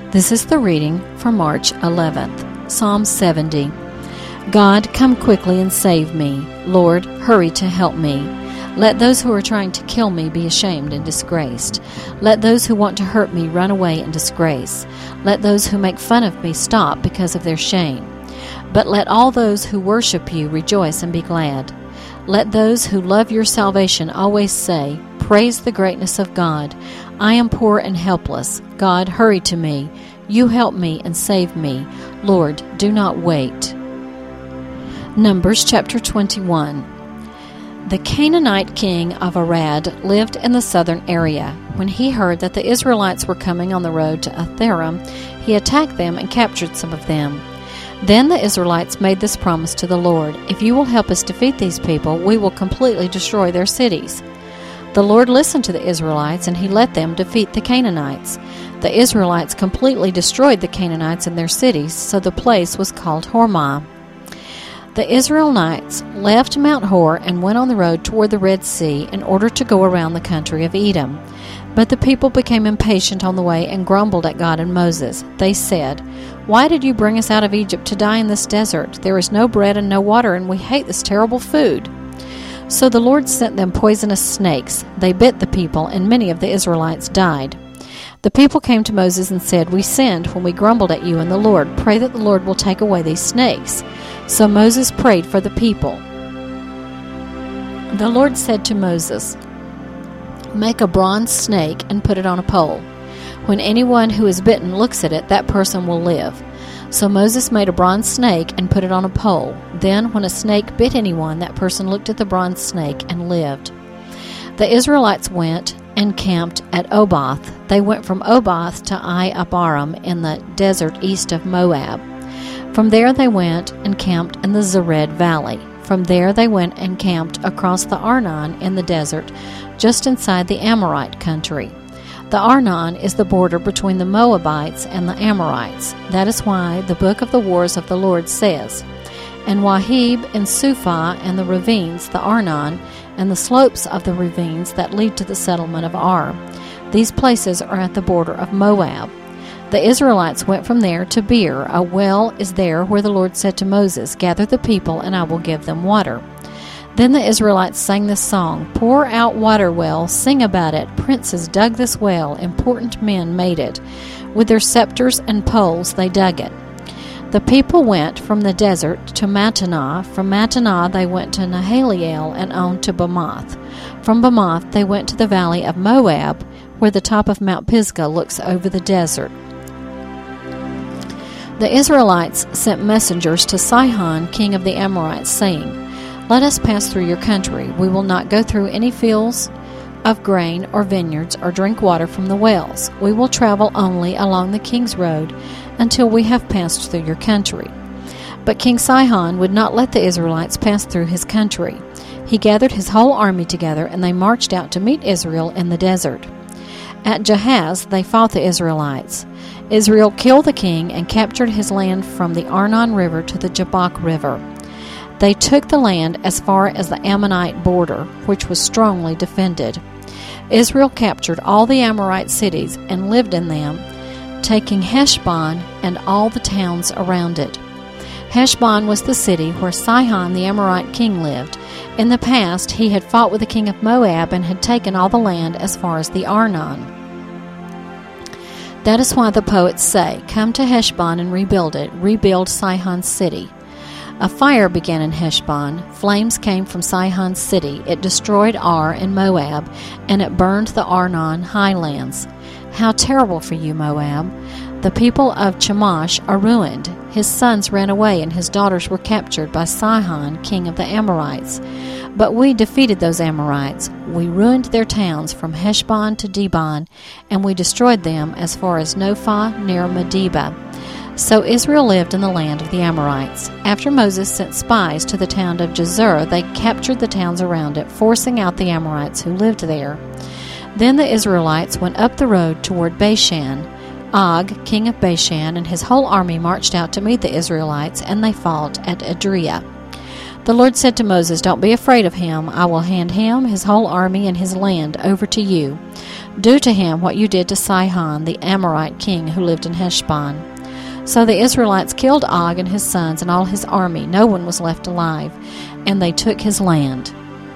This is the reading for March 11th, Psalm 70. God, come quickly and save me. Lord, hurry to help me. Let those who are trying to kill me be ashamed and disgraced. Let those who want to hurt me run away in disgrace. Let those who make fun of me stop because of their shame. But let all those who worship you rejoice and be glad. Let those who love your salvation always say, praise the greatness of God. I am poor and helpless. God, hurry to me. You help me and save me. Lord, do not wait. Numbers chapter 21. The Canaanite king of Arad lived in the southern area. When he heard that the Israelites were coming on the road to Atharim, he attacked them and captured some of them. Then the Israelites made this promise to the Lord, if you will help us defeat these people, we will completely destroy their cities. The Lord listened to the Israelites, and he let them defeat the Canaanites. The Israelites completely destroyed the Canaanites and their cities, so the place was called Hormah. The Israelites left Mount Hor and went on the road toward the Red Sea in order to go around the country of Edom. But the people became impatient on the way and grumbled at God and Moses. They said, why did you bring us out of Egypt to die in this desert? There is no bread and no water, and we hate this terrible food. So the Lord sent them poisonous snakes. They bit the people, and many of the Israelites died. The people came to Moses and said, we sinned when we grumbled at you and the Lord. Pray that the Lord will take away these snakes. So Moses prayed for the people. The Lord said to Moses, make a bronze snake and put it on a pole. When anyone who is bitten looks at it, that person will live. So Moses made a bronze snake and put it on a pole. Then when a snake bit anyone, that person looked at the bronze snake and lived. The Israelites went and camped at Oboth. They went from Oboth to Ai-Abarim in the desert east of Moab. From there they went and camped in the Zered Valley. From there they went and camped across the Arnon in the desert, just inside the Amorite country. The Arnon is the border between the Moabites and the Amorites. That is why the book of the wars of the Lord says, and Wahib and Suphah and the ravines, the Arnon, and the slopes of the ravines that lead to the settlement of Ar. These places are at the border of Moab. The Israelites went from there to Beer. A well is there where the Lord said to Moses, gather the people, and I will give them water. Then the Israelites sang this song, pour out water well, sing about it. Princes dug this well, important men made it. With their scepters and poles they dug it. The people went from the desert to Mattanah. From Mattanah they went to Nahaliel and on to Bamoth. From Bamoth they went to the valley of Moab, where the top of Mount Pisgah looks over the desert. The Israelites sent messengers to Sihon, king of the Amorites, saying, let us pass through your country. We will not go through any fields of grain or vineyards or drink water from the wells. We will travel only along the king's road until we have passed through your country. But King Sihon would not let the Israelites pass through his country. He gathered his whole army together, and they marched out to meet Israel in the desert. At Jahaz they fought the Israelites. Israel killed the king and captured his land from the Arnon River to the Jabbok River. They took the land as far as the Ammonite border, which was strongly defended. Israel captured all the Amorite cities and lived in them, taking Heshbon and all the towns around it. Heshbon was the city where Sihon the Amorite king lived. In the past, he had fought with the king of Moab and had taken all the land as far as the Arnon. That is why the poets say, come to Heshbon and rebuild it, rebuild Sihon's city. A fire began in Heshbon. Flames came from Sihon's city. It destroyed Ar and Moab, and it burned the Arnon highlands. How terrible for you, Moab! The people of Chemosh are ruined. His sons ran away, and his daughters were captured by Sihon, king of the Amorites. But we defeated those Amorites. We ruined their towns from Heshbon to Dibon, and we destroyed them as far as Nophah near Medeba. So Israel lived in the land of the Amorites. After Moses sent spies to the town of Jazer, they captured the towns around it, forcing out the Amorites who lived there. Then the Israelites went up the road toward Bashan. Og, king of Bashan, and his whole army marched out to meet the Israelites, and they fought at Edrei. The Lord said to Moses, don't be afraid of him. I will hand him, his whole army, and his land over to you. Do to him what you did to Sihon, the Amorite king who lived in Heshbon." So the Israelites killed Og and his sons and all his army. No one was left alive, and they took his land.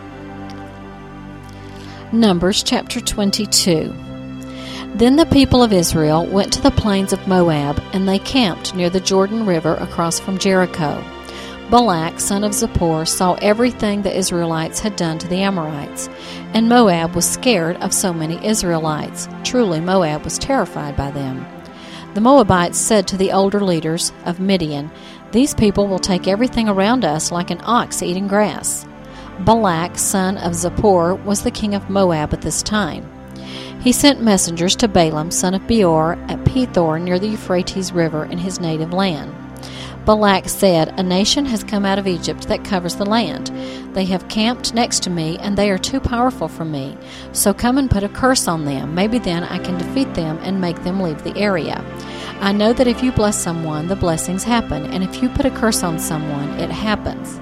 Numbers chapter 22. Then the people of Israel went to the plains of Moab, and they camped near the Jordan River across from Jericho. Balak, son of Zippor, saw everything the Israelites had done to the Amorites, and Moab was scared of so many Israelites. Truly, Moab was terrified by them. The Moabites said to the older leaders of Midian, "These people will take everything around us like an ox eating grass." Balak, son of Zippor, was the king of Moab at this time. He sent messengers to Balaam, son of Beor, at Pethor near the Euphrates River in his native land. Balak said, "A nation has come out of Egypt that covers the land. They have camped next to me, and they are too powerful for me. So come and put a curse on them. Maybe then I can defeat them and make them leave the area. I know that if you bless someone, the blessings happen, and if you put a curse on someone, it happens."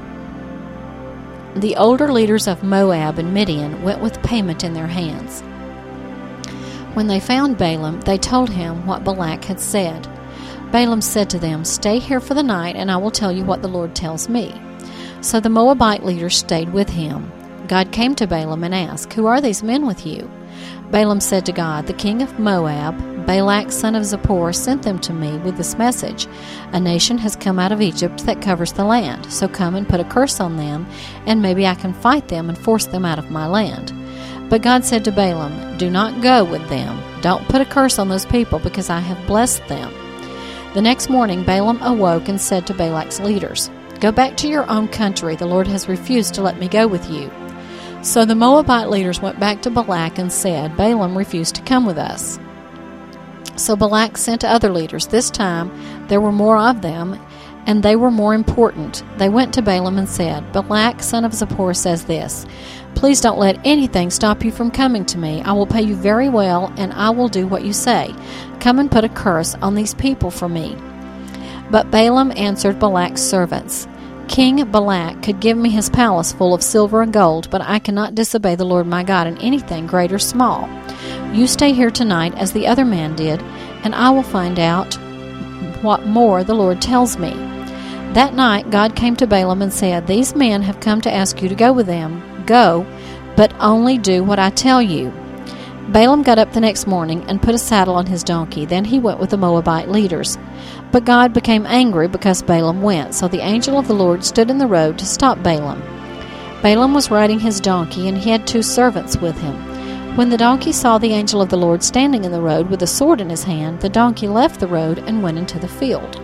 The older leaders of Moab and Midian went with payment in their hands. When they found Balaam, they told him what Balak had said. Balaam said to them, "Stay here for the night, and I will tell you what the Lord tells me." So the Moabite leaders stayed with him. God came to Balaam and asked, "Who are these men with you?" Balaam said to God, "The king of Moab, Balak son of Zippor, sent them to me with this message. A nation has come out of Egypt that covers the land. So come and put a curse on them, and maybe I can fight them and force them out of my land." But God said to Balaam, "Do not go with them. Don't put a curse on those people, because I have blessed them." The next morning Balaam awoke and said to Balak's leaders, "Go back to your own country. The Lord has refused to let me go with you." So the Moabite leaders went back to Balak and said, "Balaam refused to come with us." So Balak sent other leaders. This time there were more of them, and they were more important. They went to Balaam and said, "Balak, son of Zippor, says this, please don't let anything stop you from coming to me. I will pay you very well, and I will do what you say. Come and put a curse on these people for me." But Balaam answered Balak's servants, "King Balak could give me his palace full of silver and gold, but I cannot disobey the Lord my God in anything, great or small. You stay here tonight as the other man did, and I will find out what more the Lord tells me." That night God came to Balaam and said, "These men have come to ask you to go with them. Go, but only do what I tell you." Balaam got up the next morning and put a saddle on his donkey. Then he went with the Moabite leaders. But God became angry because Balaam went, so the angel of the Lord stood in the road to stop Balaam. Balaam was riding his donkey, and he had 2 servants with him. When the donkey saw the angel of the Lord standing in the road with a sword in his hand, the donkey left the road and went into the field.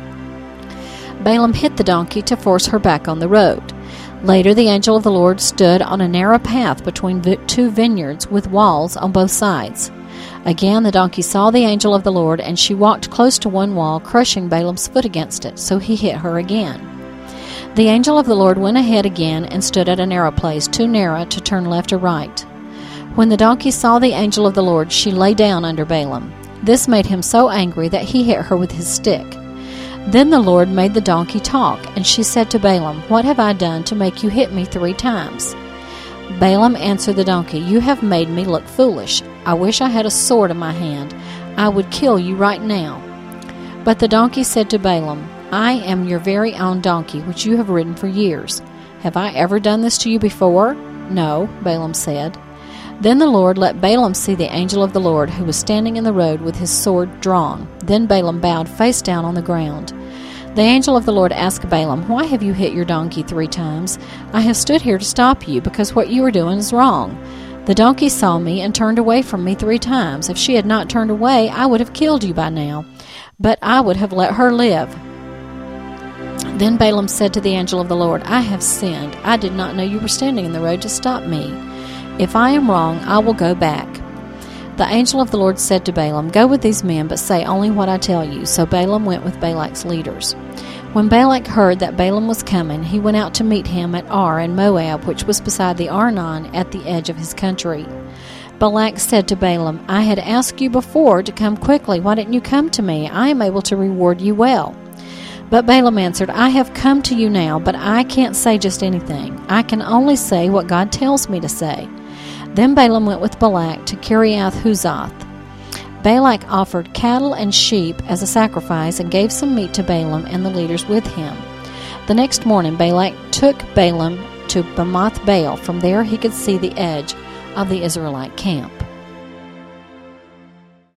Balaam hit the donkey to force her back on the road. Later the angel of the Lord stood on a narrow path between 2 vineyards with walls on both sides. Again the donkey saw the angel of the Lord, and she walked close to one wall, crushing Balaam's foot against it, so he hit her again. The angel of the Lord went ahead again and stood at a narrow place, too narrow to turn left or right. When the donkey saw the angel of the Lord, she lay down under Balaam. This made him so angry that he hit her with his stick. Then the Lord made the donkey talk, and she said to Balaam, "What have I done to make you hit me 3 times?" Balaam answered the donkey, "You have made me look foolish. I wish I had a sword in my hand. I would kill you right now." But the donkey said to Balaam, "I am your very own donkey, which you have ridden for years. Have I ever done this to you before?" "No," Balaam said. Then the Lord let Balaam see the angel of the Lord, who was standing in the road with his sword drawn. Then Balaam bowed face down on the ground. The angel of the Lord asked Balaam, "Why have you hit your donkey 3 times? I have stood here to stop you, because what you are doing is wrong. The donkey saw me and turned away from me 3 times. If she had not turned away, I would have killed you by now, but I would have let her live." Then Balaam said to the angel of the Lord, "I have sinned. I did not know you were standing in the road to stop me. If I am wrong, I will go back." The angel of the Lord said to Balaam, "Go with these men, but say only what I tell you." So Balaam went with Balak's leaders. When Balak heard that Balaam was coming, he went out to meet him at Ar in Moab, which was beside the Arnon at the edge of his country. Balak said to Balaam, "I had asked you before to come quickly. Why didn't you come to me? I am able to reward you well." But Balaam answered, "I have come to you now, but I can't say just anything. I can only say what God tells me to say." Then Balaam went with Balak to Kiriath-Huzoth. Balak offered cattle and sheep as a sacrifice and gave some meat to Balaam and the leaders with him. The next morning Balak took Balaam to Bamoth Baal. From there he could see the edge of the Israelite camp.